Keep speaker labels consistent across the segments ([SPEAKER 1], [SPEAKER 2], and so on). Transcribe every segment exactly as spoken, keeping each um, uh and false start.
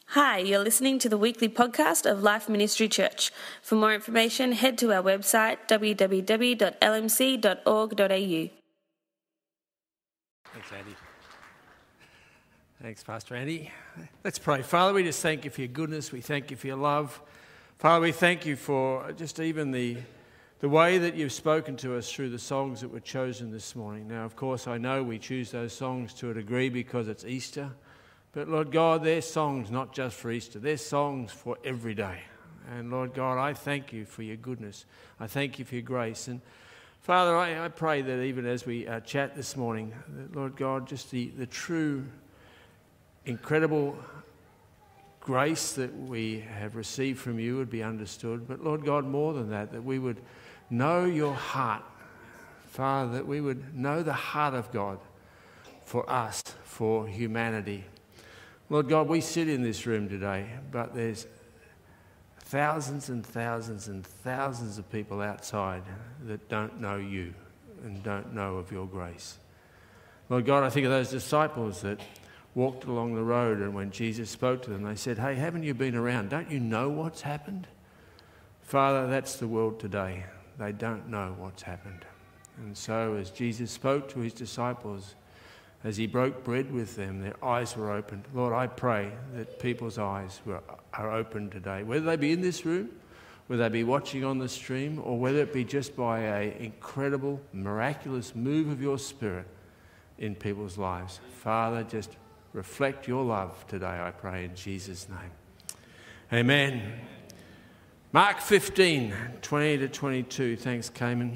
[SPEAKER 1] Hi, you're listening to the weekly podcast of Life Ministry Church. For more information, head to our website w w w dot l m c dot org dot a u.
[SPEAKER 2] Thanks, Andy. Thanks, Pastor Andy. Let's pray. Father, we just thank you for your goodness. We thank you for your love. Father, we thank you for just even the the way that you've spoken to us through the songs that were chosen this morning. Now, of course, I know we choose those songs to a degree because it's Easter. But, Lord God, they're songs not just for Easter. They're songs for every day. And, Lord God, I thank you for your goodness. I thank you for your grace. And, Father, I, I pray that even as we uh, chat this morning, that, Lord God, just the, the true, incredible grace that we have received from you would be understood. But, Lord God, more than that, that we would know your heart. Father, that we would know the heart of God for us, for humanity. Lord God, we sit in this room today, but there's thousands and thousands and thousands of people outside that don't know you and don't know of your grace. Lord God, I think of those disciples that walked along the road, and when Jesus spoke to them, they said, hey, haven't you been around? Don't you know what's happened? Father, that's the world today. They don't know what's happened. And so as Jesus spoke to his disciples, as he broke bread with them, their eyes were opened. Lord, I pray that people's eyes were, are open today, whether they be in this room, whether they be watching on the stream, or whether it be just by an incredible, miraculous move of your Spirit in people's lives. Father, just reflect your love today, I pray, in Jesus' name. Amen. Mark fifteen, twenty to twenty-two. Thanks, Cayman.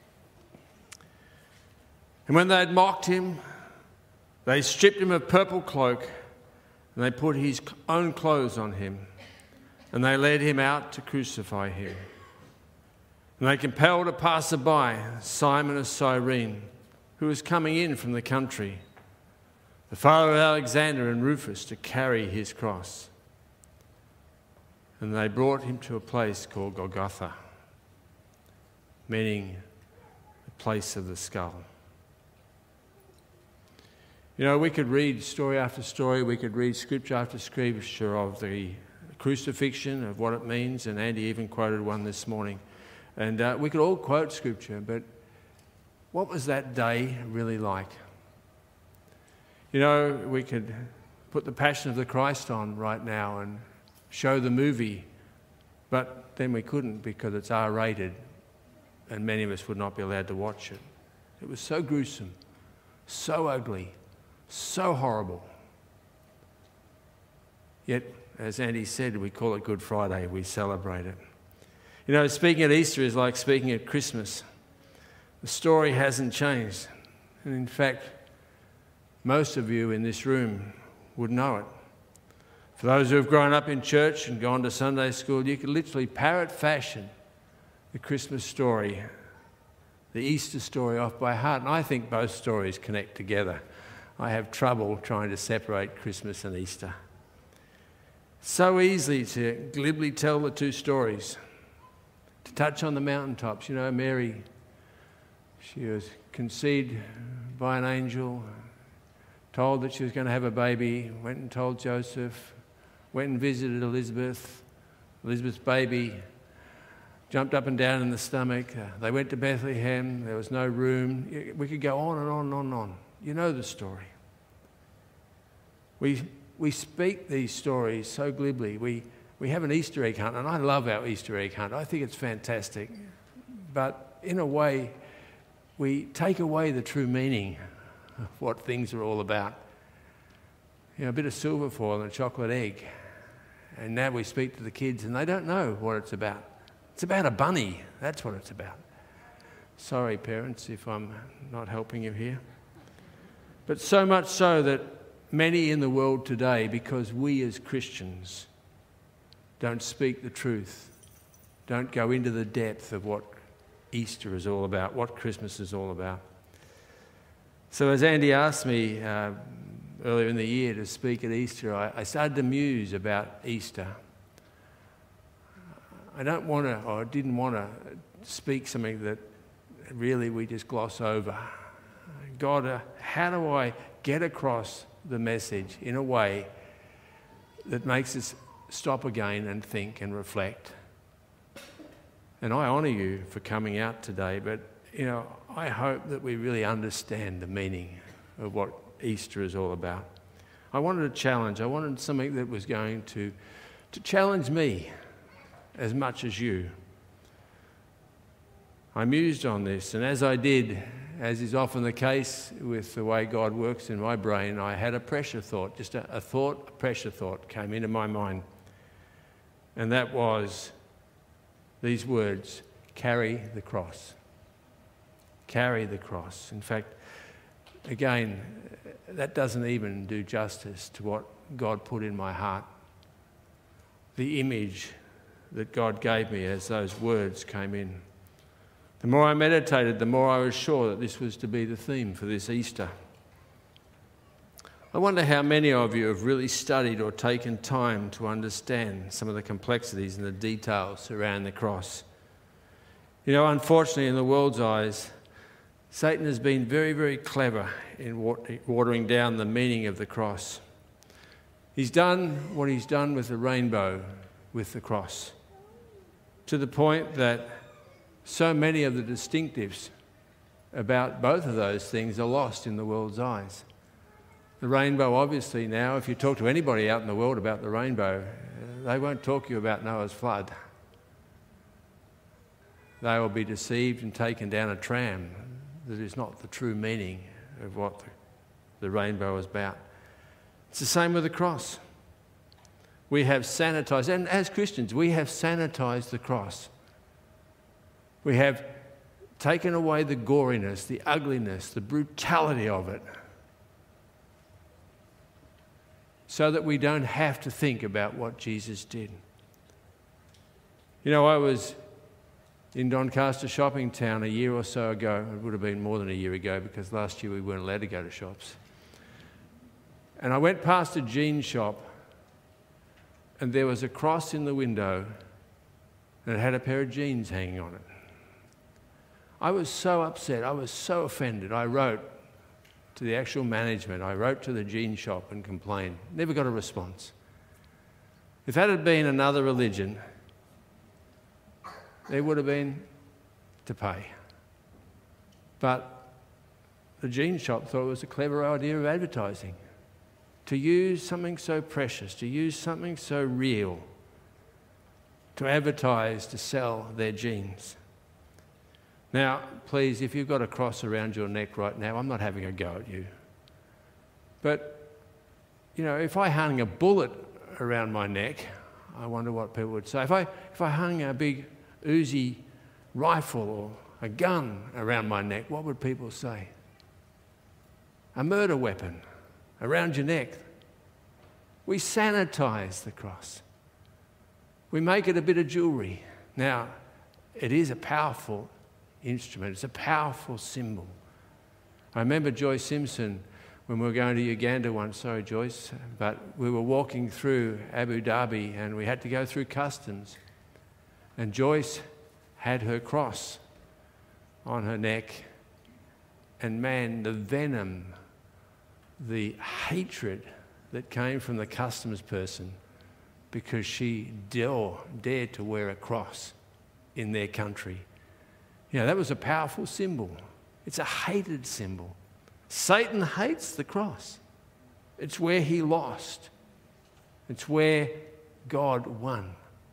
[SPEAKER 2] And when they had mocked him, they stripped him of a purple cloak, and they put his own clothes on him, and they led him out to crucify him. And they compelled a passerby, Simon of Cyrene, who was coming in from the country, the father of Alexander and Rufus, to carry his cross. And they brought him to a place called Golgotha, meaning the place of the skull. You know, we could read story after story, we could read scripture after scripture of the crucifixion, of what it means, and Andy even quoted one this morning. And uh, we could all quote scripture, but what was that day really like? You know, we could put the Passion of the Christ on right now and show the movie, but then we couldn't because it's R rated, and many of us would not be allowed to watch it. It was so gruesome, so ugly, so horrible. Yet, as Andy said, we call it Good Friday. We celebrate it. You know, speaking at Easter is like speaking at Christmas. The story hasn't changed. And in fact, most of you in this room would know it. For those who have grown up in church and gone to Sunday school, you could literally parrot fashion the Christmas story, the Easter story off by heart. And I think both stories connect together. I have trouble trying to separate Christmas and Easter. So easy to glibly tell the two stories, to touch on the mountaintops. You know, Mary, she was conceived by an angel, told that she was going to have a baby, went and told Joseph, went and visited Elizabeth. Elizabeth's baby jumped up and down in the stomach. Uh, they went to Bethlehem. There was no room. We could go on and on and on and on. You know the story. We we speak these stories so glibly. We we have an Easter egg hunt, and I love our Easter egg hunt. I think it's fantastic. But in a way, we take away the true meaning of what things are all about. You know, a bit of silver foil and a chocolate egg. And now we speak to the kids, and they don't know what it's about. It's about a bunny. That's what it's about. Sorry, parents, if I'm not helping you here. But so much so that many in the world today, because we as Christians don't speak the truth, don't go into the depth of what Easter is all about, what Christmas is all about. So as Andy asked me uh, earlier in the year to speak at Easter, I, I started to muse about Easter. I don't want to, or didn't want to speak something that really we just gloss over. God, uh, how do I get across the message in a way that makes us stop again and think and reflect. And I honour you for coming out today, but, you know, I hope that we really understand the meaning of what Easter is all about. I wanted a challenge. I wanted something that was going to, to challenge me as much as you. I mused on this, and as I did, as is often the case with the way God works in my brain, I had a pressure thought, just a, a thought, a pressure thought came into my mind. And that was these words, carry the cross. Carry the cross. In fact, again, that doesn't even do justice to what God put in my heart. The image that God gave me as those words came in. The more I meditated, the more I was sure that this was to be the theme for this Easter. I wonder how many of you have really studied or taken time to understand some of the complexities and the details around the cross. You know, unfortunately, in the world's eyes, Satan has been very, very clever in watering down the meaning of the cross. He's done what he's done with the rainbow, with the cross, to the point that so many of the distinctives about both of those things are lost in the world's eyes. The rainbow, obviously, now, if you talk to anybody out in the world about the rainbow, they won't talk to you about Noah's flood. They will be deceived and taken down a tram that is not the true meaning of what the, the rainbow is about. It's the same with the cross. We have sanitized, and as Christians, we have sanitized the cross. We have taken away the goriness, the ugliness, the brutality of it, so that we don't have to think about what Jesus did. You know, I was in Doncaster shopping town a year or so ago. It would have been more than a year ago because last year we weren't allowed to go to shops. And I went past a jean shop and there was a cross in the window and it had a pair of jeans hanging on it. I was so upset. I was so offended. I wrote to the actual management. I wrote to the jean shop and complained. Never got a response. If that had been another religion, there would have been to pay. But the jean shop thought it was a clever idea of advertising. To use something so precious, to use something so real, to advertise, to sell their jeans. Now, please, if you've got a cross around your neck right now, I'm not having a go at you. But, you know, if I hung a bullet around my neck, I wonder what people would say. If I, if I hung a big Uzi rifle or a gun around my neck, what would people say? A murder weapon around your neck. We sanitize the cross. We make it a bit of jewellery. Now, it is a powerful instrument. It's a powerful symbol. I remember Joyce Simpson when we were going to Uganda once, sorry Joyce, but we were walking through Abu Dhabi and we had to go through customs. And Joyce had her cross on her neck. And man, the venom, the hatred that came from the customs person because she dare, dared to wear a cross in their country. You know, that was a powerful symbol. It's a hated symbol. Satan hates the cross. It's where he lost. It's where God won.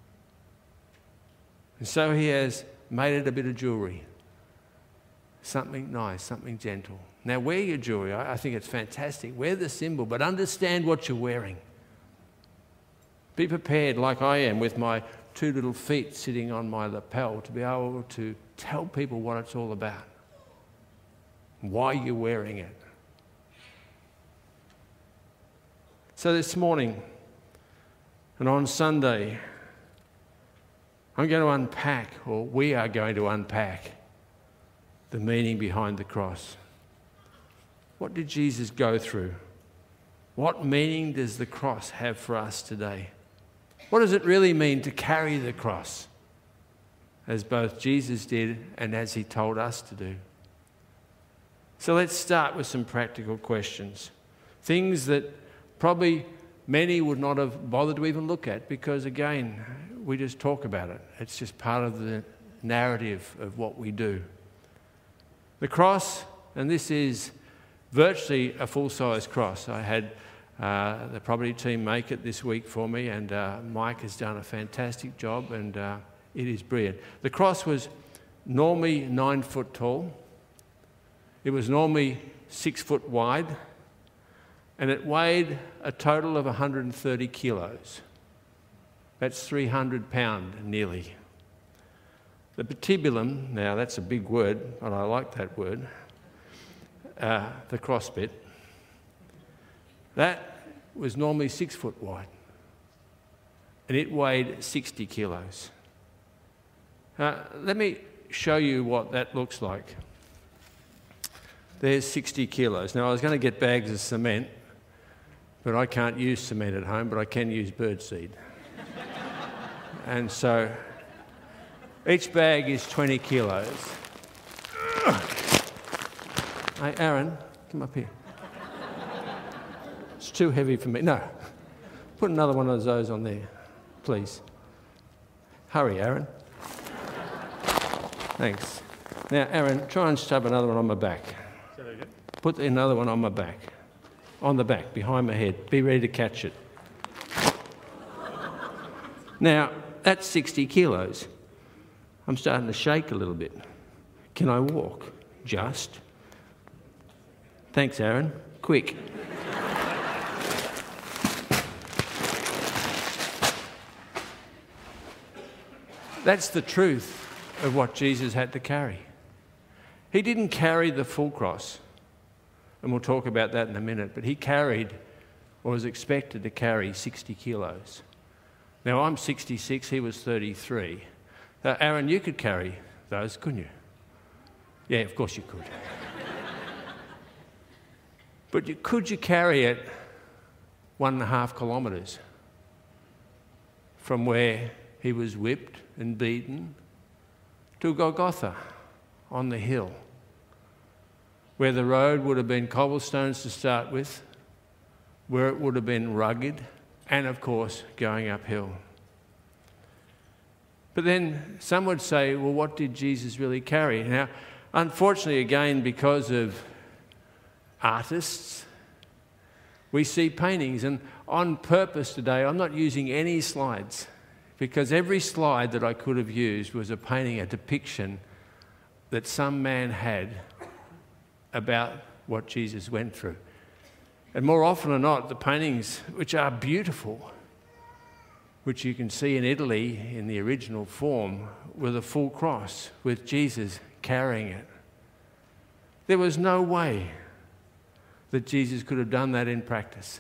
[SPEAKER 2] And so he has made it a bit of jewellery. Something nice, something gentle. Now wear your jewellery. I think it's fantastic. Wear the symbol, but understand what you're wearing. Be prepared, like I am, with my two little feet sitting on my lapel, to be able to tell people what it's all about, why you're wearing it. So this morning and on Sunday, I'm going to unpack, or we are going to unpack, the meaning behind the cross. What did Jesus go through? What meaning does the cross have for us today? What does it really mean to carry the cross, as both Jesus did and as he told us to do? So let's start with some practical questions. Things that probably many would not have bothered to even look at because, again, we just talk about it. It's just part of the narrative of what we do. The cross, and this is virtually a full-size cross. I had uh, the property team make it this week for me, and uh, Mike has done a fantastic job, and uh, it is brilliant. The cross was normally nine foot tall. It was normally six foot wide, and it weighed a total of one hundred thirty kilos. That's three hundred pounds nearly. The patibulum, now that's a big word, but I like that word, uh, the cross bit, that was normally six foot wide, and it weighed sixty kilos. Uh, let me show you what that looks like. There's sixty kilos. Now, I was going to get bags of cement, but I can't use cement at home, but I can use birdseed. And so each bag is twenty kilos. Hey, Aaron, come up here. It's too heavy for me. No. Put another one of those on there, please. Hurry, Aaron. Thanks. Now, Aaron, try and shove another one on my back. Put another one on my back. On the back, behind my head. Be ready to catch it. Now, that's sixty kilos. I'm starting to shake a little bit. Can I walk? Just. Thanks, Aaron. Quick. That's the truth of what Jesus had to carry. He didn't carry the full cross, and we'll talk about that in a minute, but he carried, or was expected to carry, sixty kilos. Now, I'm sixty-six, he was thirty-three. Now, Aaron, you could carry those, couldn't you? Yeah, of course you could. But you, could you carry it one and a half kilometres from where he was whipped and beaten to Golgotha on the hill, where the road would have been cobblestones to start with, where it would have been rugged, and of course going uphill. But then some would say, well, what did Jesus really carry? Now, unfortunately, again, because of artists, we see paintings, and on purpose today, I'm not using any slides, because every slide that I could have used was a painting, a depiction that some man had about what Jesus went through. And more often than not, the paintings, which are beautiful, which you can see in Italy in the original form, with a full cross, with Jesus carrying it. There was no way that Jesus could have done that in practice.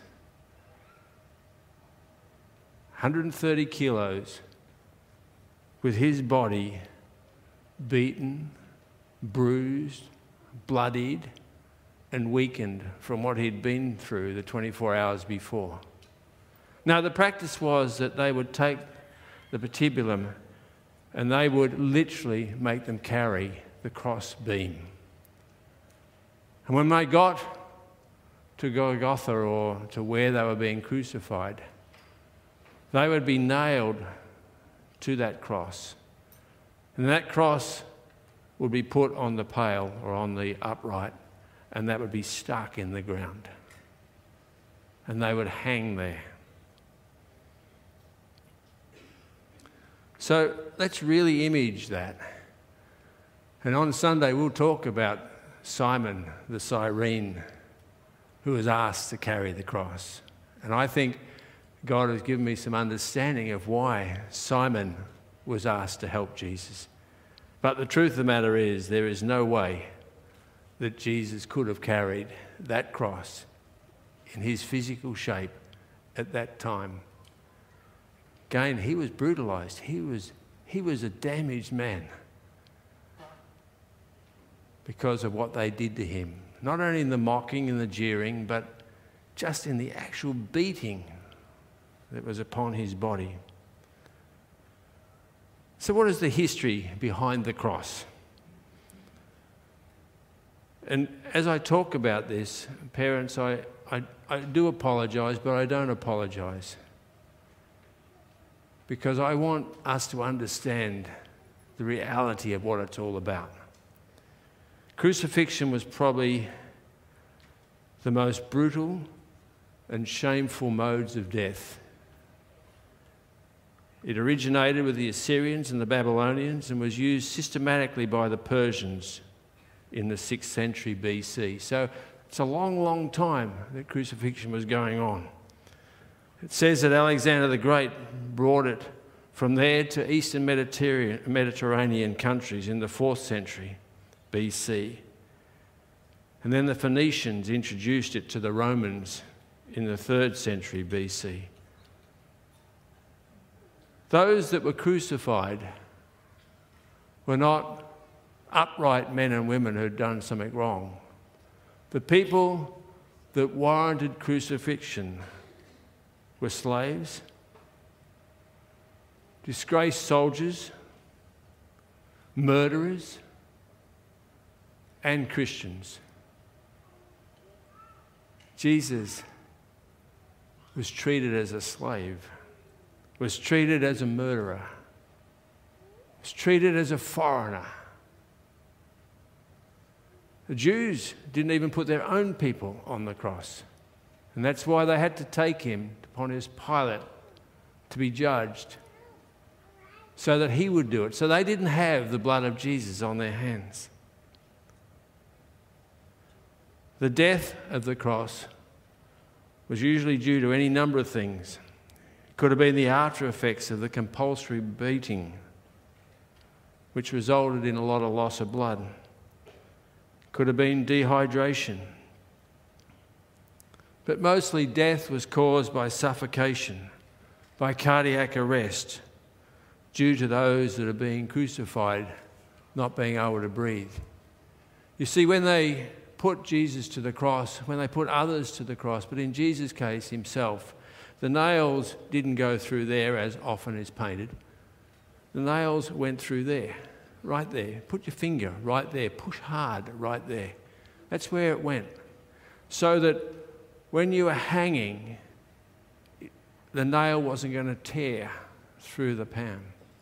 [SPEAKER 2] one hundred thirty kilos, with his body beaten, bruised, bloodied, and weakened from what he'd been through the twenty-four hours before. Now, the practice was that they would take the patibulum and they would literally make them carry the cross beam. And when they got to Golgotha, or to where they were being crucified, they would be nailed to that cross. And that cross would be put on the pale or on the upright, and that would be stuck in the ground. And they would hang there. So let's really image that. And on Sunday we'll talk about Simon the Cyrene, who was asked to carry the cross. And I think God has given me some understanding of why Simon was asked to help Jesus. But the truth of the matter is, there is no way that Jesus could have carried that cross in his physical shape at that time. Again, he was brutalised. He was, he was a damaged man because of what they did to him. Not only in the mocking and the jeering, but just in the actual beating that was upon his body. So what is the history behind the cross? And as I talk about this, parents, I, I, I do apologise, but I don't apologise. Because I want us to understand the reality of what it's all about. Crucifixion was probably the most brutal and shameful modes of death. It originated with the Assyrians and the Babylonians and was used systematically by the Persians in the sixth century B C. So it's a long, long time that crucifixion was going on. It says that Alexander the Great brought it from there to eastern Mediterranean, Mediterranean countries in the fourth century B C. And then the Phoenicians introduced it to the Romans in the third century B C. Those that were crucified were not upright men and women who had done something wrong. The people that warranted crucifixion were slaves, disgraced soldiers, murderers, and Christians. Jesus was treated as a slave, was treated as a murderer, was treated as a foreigner. The Jews didn't even put their own people on the cross. And that's why they had to take him to Pontius Pilate to be judged, so that he would do it. So they didn't have the blood of Jesus on their hands. The death of the cross was usually due to any number of things. It could have been the after effects of the compulsory beating, which resulted in a lot of loss of blood. It could have been dehydration. But mostly death was caused by suffocation, by cardiac arrest, due to those that are being crucified not being able to breathe. You see, when they put Jesus to the cross, when they put others to the cross, but in Jesus' case himself, the nails didn't go through there as often is painted. The nails went through there, right there. Put your finger right there. Push hard right there. That's where it went. So that when you were hanging, the nail wasn't going to tear through the pan.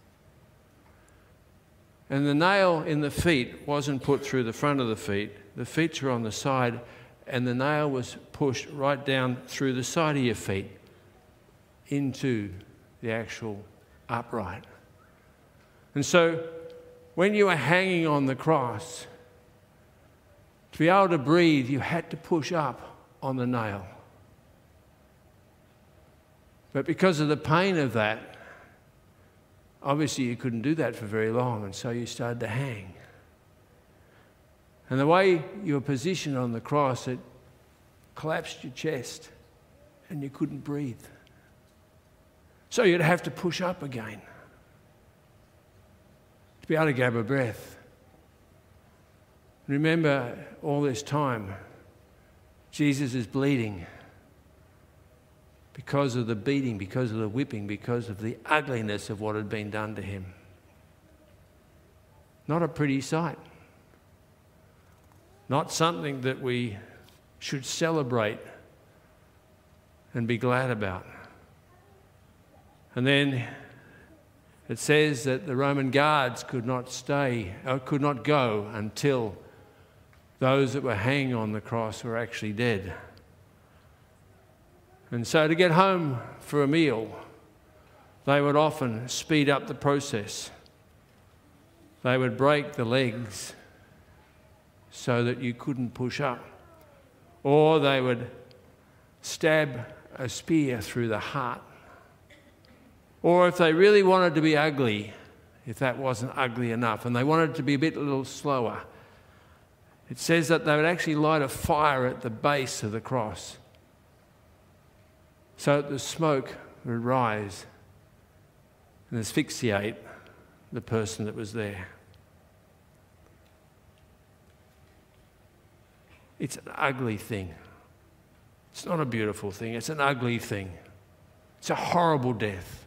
[SPEAKER 2] And the nail in the feet wasn't put through the front of the feet. The feet were on the side, and the nail was pushed right down through the side of your feet into the actual upright. And so when you were hanging on the cross, to be able to breathe, you had to push up on the nail. But because of the pain of that, obviously you couldn't do that for very long, and so you started to hang. And the way you were positioned on the cross, it collapsed your chest and you couldn't breathe. So you'd have to push up again to be able to grab a breath. Remember, all this time, Jesus is bleeding because of the beating, because of the whipping, because of the ugliness of what had been done to him. Not a pretty sight. Not something that we should celebrate and be glad about. And then it says that the Roman guards could not stay, or could not go until those that were hanging on the cross were actually dead. And so to get home for a meal, they would often speed up the process. They would break the legs so that you couldn't push up. Or they would stab a spear through the heart. Or if they really wanted to be ugly, if that wasn't ugly enough, and they wanted to be a bit a little slower, it says that they would actually light a fire at the base of the cross so that the smoke would rise and asphyxiate the person that was there. It's an ugly thing. It's not a beautiful thing. It's an ugly thing. It's a horrible death.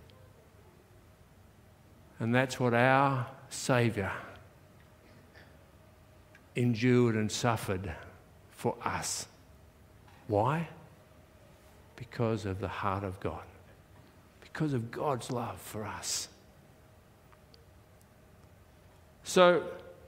[SPEAKER 2] And that's what our Saviour endured and suffered for us. Why? because of the heart of God, because of God's love for us. So,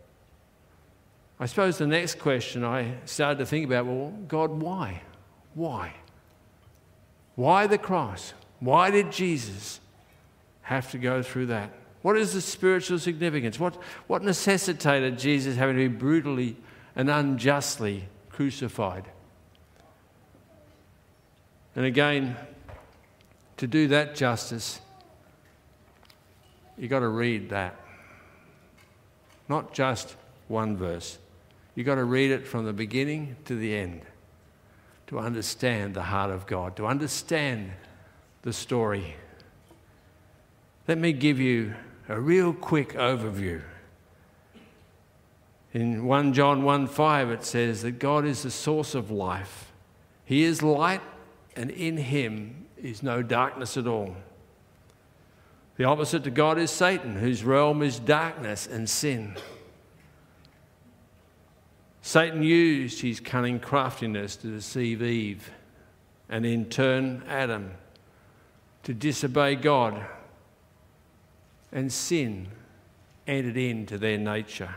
[SPEAKER 2] I suppose the next question I started to think about, well, God, why? Why? Why the cross? Why did Jesus have to go through that? What is the spiritual significance? What, what necessitated Jesus having to be brutally and unjustly crucified? And again, to do that justice, you've got to read that. Not just one verse. You've got to read it from the beginning to the end to understand the heart of God, to understand the story. Let me give you a real quick overview. In First John one five it says that God is the source of life. He is light, and in him is no darkness at all. The opposite to God is Satan, whose realm is darkness and sin. Satan used his cunning craftiness to deceive Eve and in turn Adam to disobey God, and sin entered into their nature.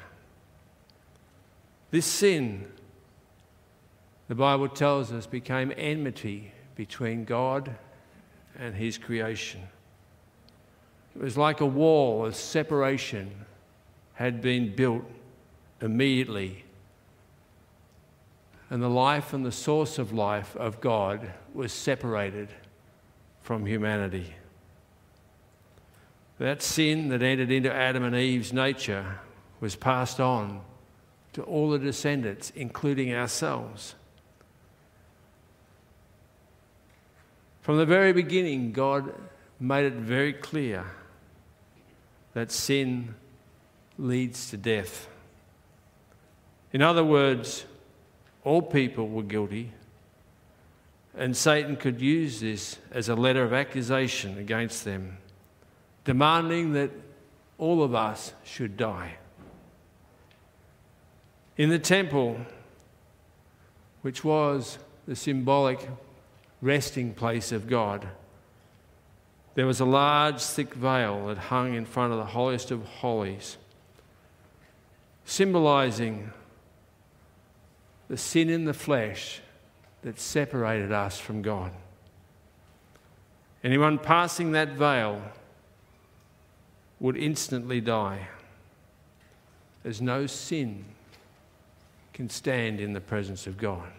[SPEAKER 2] This sin, the Bible tells us, became enmity between God and his creation. It was like a wall of separation had been built immediately, and the life and the source of life of God was separated from humanity. That sin that entered into Adam and Eve's nature was passed on to all the descendants, including ourselves. From the very beginning, God made it very clear that sin leads to death. In other words, all people were guilty, and Satan could use this as a letter of accusation against them, demanding that all of us should die. In the temple, which was the symbolic resting place of God, there was a large, thick veil that hung in front of the holiest of holies, symbolising the sin in the flesh that separated us from God. Anyone passing that veil would instantly die, as no sin can stand in the presence of God.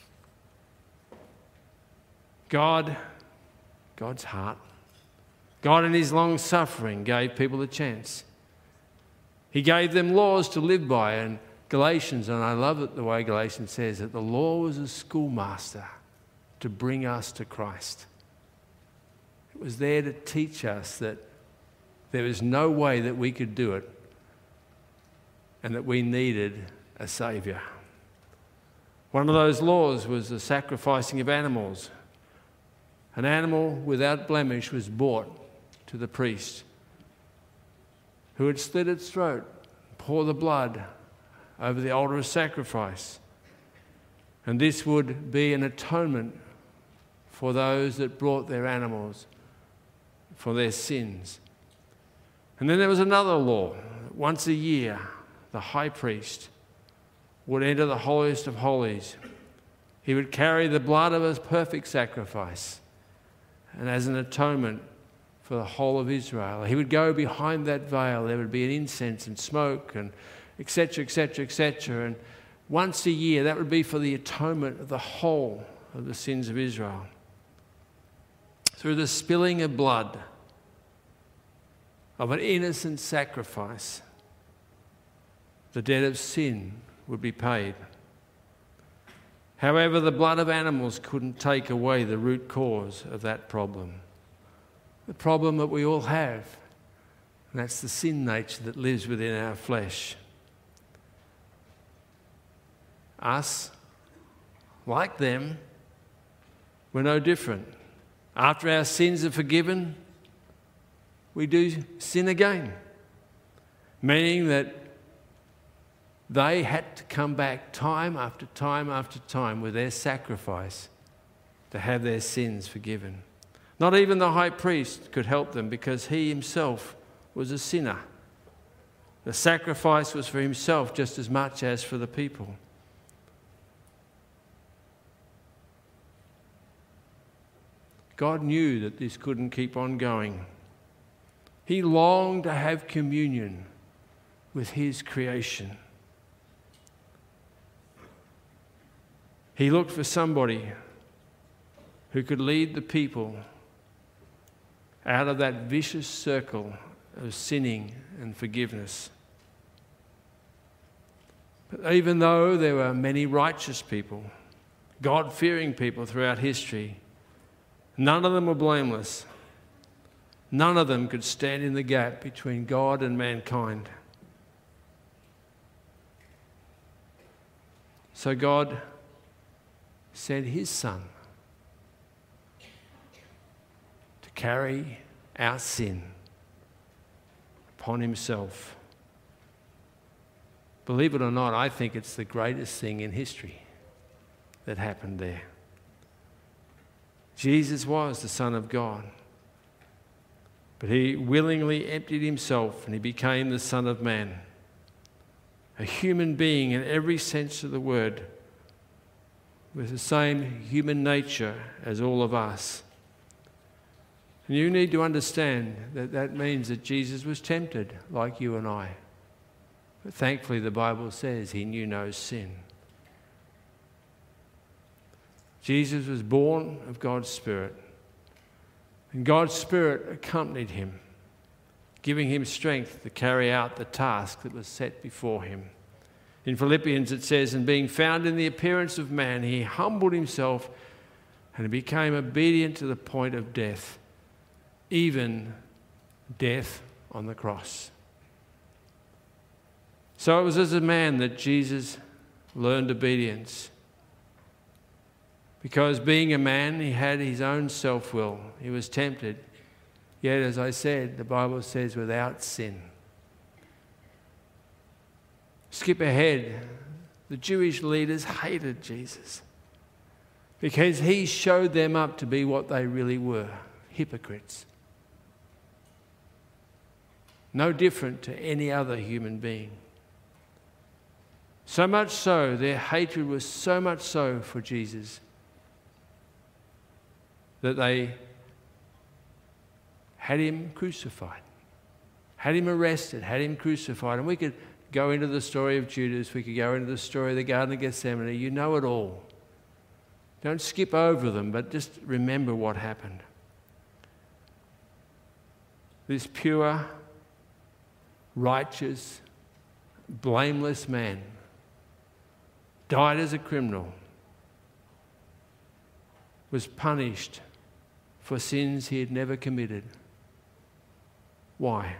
[SPEAKER 2] God, God's heart, God in his long suffering gave people a chance. He gave them laws to live by, and Galatians, and I love it the way Galatians says that the law was a schoolmaster to bring us to Christ. It was there to teach us that there was no way that we could do it and that we needed a saviour. One of those laws was the sacrificing of animals. An animal without blemish was brought to the priest, who would slit its throat, pour the blood over the altar of sacrifice. And this would be an atonement for those that brought their animals for their sins. And then there was another law. Once a year, the high priest would enter the holiest of holies. He would carry the blood of a perfect sacrifice, and as an atonement for the whole of Israel, he would go behind that veil. There would be an incense and smoke and et cetera, et cetera, et cetera. And once a year, that would be for the atonement of the whole of the sins of Israel. Through the spilling of blood of an innocent sacrifice, the debt of sin would be paid. However, the blood of animals couldn't take away the root cause of that problem. The problem that we all have, and that's the sin nature that lives within our flesh. Us, like them, we're no different. After our sins are forgiven, we do sin again, meaning that they had to come back time after time after time with their sacrifice to have their sins forgiven. Not even the high priest could help them because he himself was a sinner. The sacrifice was for himself just as much as for the people. God knew that this couldn't keep on going. He longed to have communion with his creation. He looked for somebody who could lead the people out of that vicious circle of sinning and forgiveness. But even though there were many righteous people, God-fearing people throughout history, none of them were blameless. None of them could stand in the gap between God and mankind. So God sent his Son to carry our sin upon himself. Believe it or not, I think it's the greatest thing in history that happened there. Jesus was the Son of God, but he willingly emptied himself and he became the Son of Man, a human being in every sense of the word, with the same human nature as all of us. And you need to understand that that means that Jesus was tempted like you and I. But thankfully the Bible says he knew no sin. Jesus was born of God's Spirit, and God's Spirit accompanied him, giving him strength to carry out the task that was set before him. In Philippians it says, "And being found in the appearance of man, he humbled himself and became obedient to the point of death, even death on the cross." So it was as a man that Jesus learned obedience. Because being a man, he had his own self-will. He was tempted. Yet, as I said, the Bible says without sin. Skip ahead. The Jewish leaders hated Jesus because he showed them up to be what they really were, hypocrites. No different to any other human being. So much so, their hatred was so much so for Jesus that they had him crucified, had him arrested, had him crucified. And we could go into the story of Judas, we could go into the story of the Garden of Gethsemane. You know it all. Don't skip over them, but just remember what happened. This pure, righteous, blameless man died as a criminal, was punished for sins he had never committed. Why?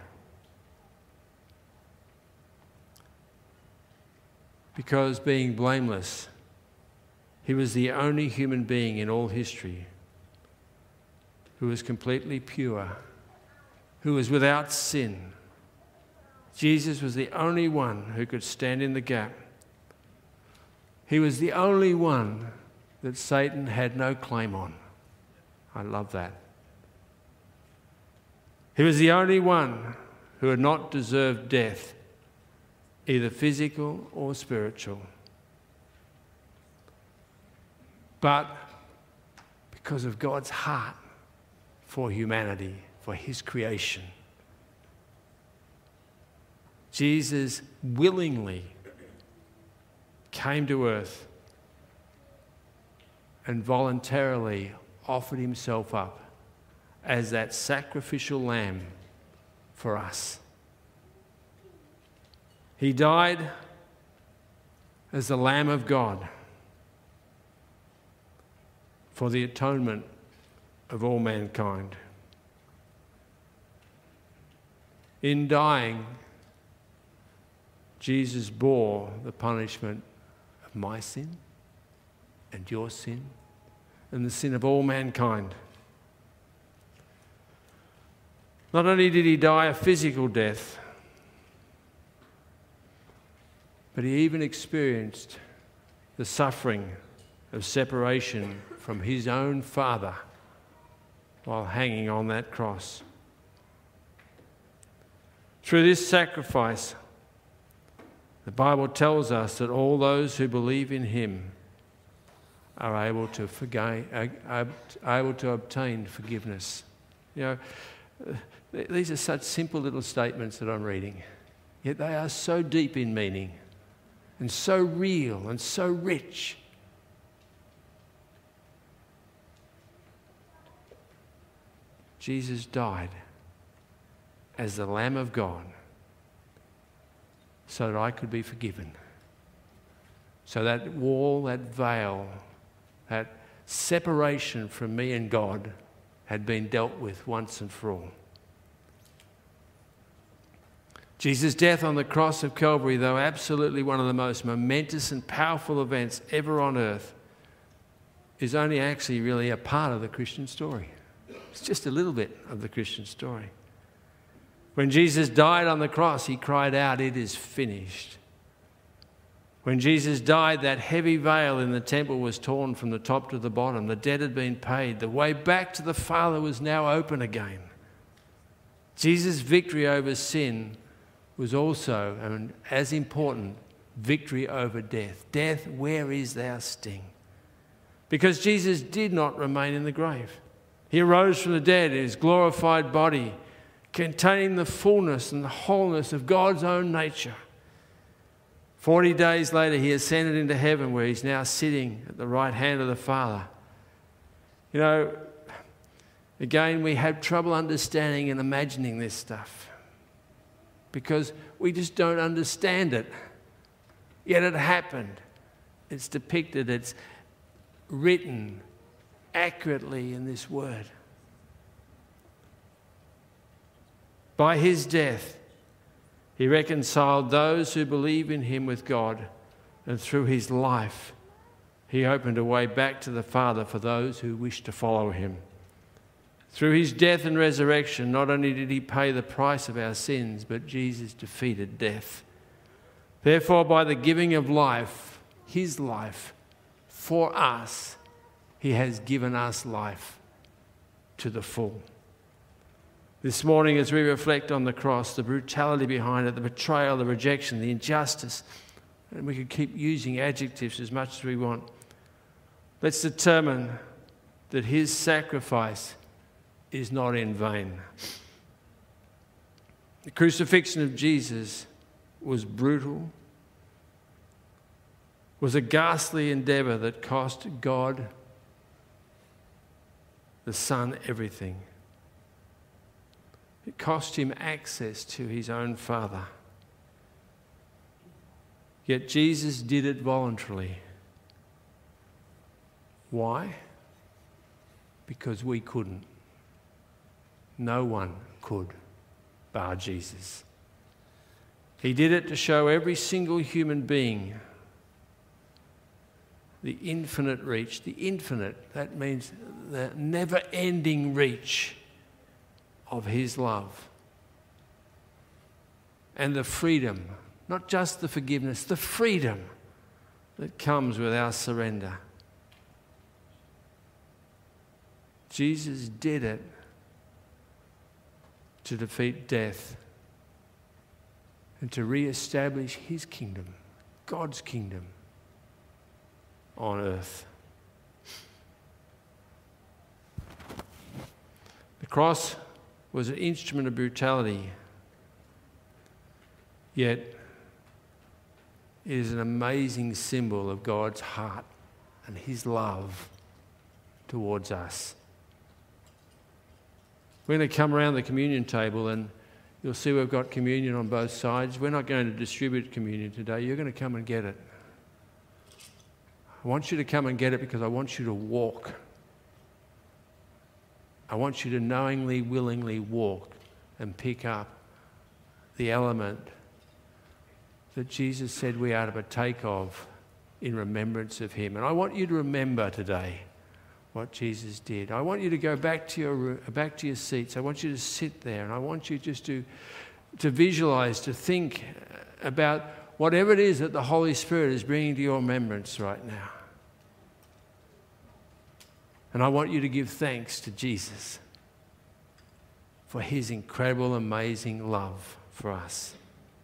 [SPEAKER 2] Because being blameless, he was the only human being in all history who was completely pure, who was without sin. Jesus was the only one who could stand in the gap. He was the only one that Satan had no claim on. I love that. He was the only one who had not deserved death, either physical or spiritual. But because of God's heart for humanity, for his creation, Jesus willingly came to earth and voluntarily offered himself up as that sacrificial lamb for us. He died as the Lamb of God for the atonement of all mankind. In dying, Jesus bore the punishment of my sin and your sin and the sin of all mankind. Not only did he die a physical death, but he even experienced the suffering of separation from his own Father while hanging on that cross. Through this sacrifice, the Bible tells us that all those who believe in him are able to forgive, are able to obtain forgiveness. You know, these are such simple little statements that I'm reading, yet they are so deep in meaning and so real and so rich. Jesus died as the Lamb of God so that I could be forgiven. So that wall, that veil, that separation from me and God had been dealt with once and for all. Jesus' death on the cross of Calvary, though absolutely one of the most momentous and powerful events ever on earth, is only actually really a part of the Christian story. It's just a little bit of the Christian story. When Jesus died on the cross, he cried out, "It is finished." When Jesus died, that heavy veil in the temple was torn from the top to the bottom. The debt had been paid. The way back to the Father was now open again. Jesus' victory over sin was also, and as important, victory over death. Death, where is thy sting? Because Jesus did not remain in the grave. He arose from the dead in his glorified body, containing the fullness and the wholeness of God's own nature. Forty days later, he ascended into heaven, where he's now sitting at the right hand of the Father. You know, again, we have trouble understanding and imagining this stuff because we just don't understand it. Yet it happened. It's depicted, it's written accurately in this word. By his death, he reconciled those who believe in him with God, and through his life, he opened a way back to the Father for those who wish to follow him. Through his death and resurrection, not only did he pay the price of our sins, but Jesus defeated death. Therefore, by the giving of life, his life, for us, he has given us life to the full. This morning, as we reflect on the cross, the brutality behind it, the betrayal, the rejection, the injustice, and we could keep using adjectives as much as we want, let's determine that his sacrifice is not in vain. The crucifixion of Jesus was brutal, was a ghastly endeavour that cost God, the Son, everything. It cost him access to his own Father. Yet Jesus did it voluntarily. Why? Because we couldn't. No one could, bar Jesus. He did it to show every single human being the infinite reach. The infinite, that means the never-ending reach of his love. And the freedom, not just the forgiveness, the freedom that comes with our surrender. Jesus did it to defeat death and to re-establish his kingdom, God's kingdom on earth. The cross was an instrument of brutality, yet it is an amazing symbol of God's heart and his love towards us. We're going to come around the communion table and you'll see we've got communion on both sides. We're not going to distribute communion today. You're going to come and get it. I want you to come and get it because I want you to walk. I want you to knowingly, willingly walk and pick up the element that Jesus said we are to partake of in remembrance of him. And I want you to remember today what Jesus did. I want you to go back to your back to your seats. I want you to sit there, and I want you just to to visualize, to think about whatever it is that the Holy Spirit is bringing to your remembrance right now. And I want you to give thanks to Jesus for his incredible, amazing love for us.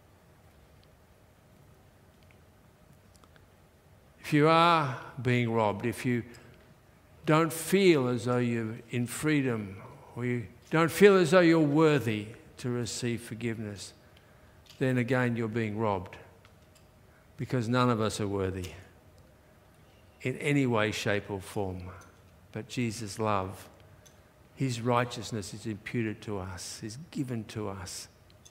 [SPEAKER 2] If you are being robbed, if you don't feel as though you're in freedom, or you don't feel as though you're worthy to receive forgiveness, then again you're being robbed, because none of us are worthy in any way, shape or form. But Jesus' love, his righteousness is imputed to us, is given to us.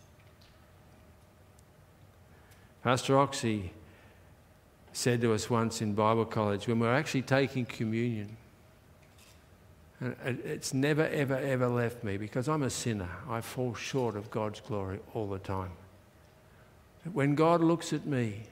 [SPEAKER 2] Pastor Oxy said to us once in Bible college, when we were actually taking communion, and it's never, ever, ever left me, because I'm a sinner. I fall short of God's glory all the time. But when God looks at me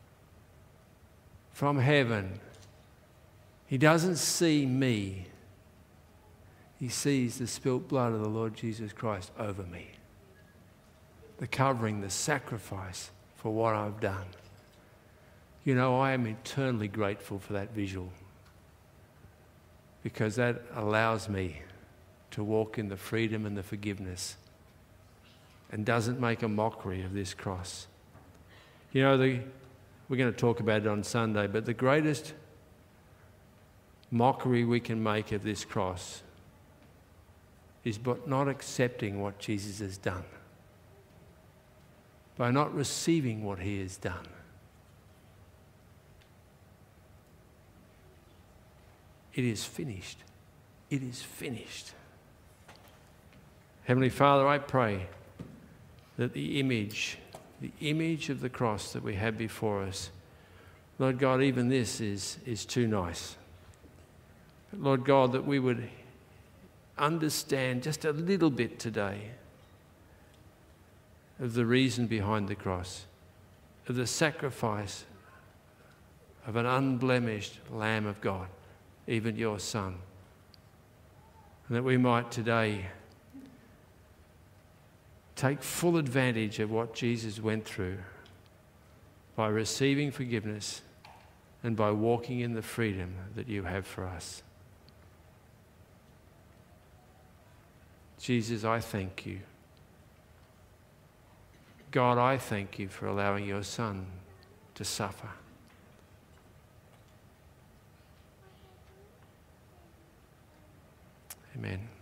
[SPEAKER 2] from heaven, he doesn't see me. He sees the spilt blood of the Lord Jesus Christ over me, the covering, the sacrifice for what I've done. You know, I am eternally grateful for that visual, because that allows me to walk in the freedom and the forgiveness and doesn't make a mockery of this cross. You know, the, we're going to talk about it on Sunday, but the greatest mockery we can make of this cross is but not accepting what Jesus has done, by not receiving what he has done. It is finished. It is finished. Heavenly Father, I pray that the image, the image of the cross that we have before us, Lord God, even this is, is too nice. But Lord God, that we would understand just a little bit today of the reason behind the cross, of the sacrifice of an unblemished Lamb of God, even your Son. And that we might today take full advantage of what Jesus went through by receiving forgiveness and by walking in the freedom that you have for us. Jesus, I thank you. God, I thank you for allowing your Son to suffer. Amen.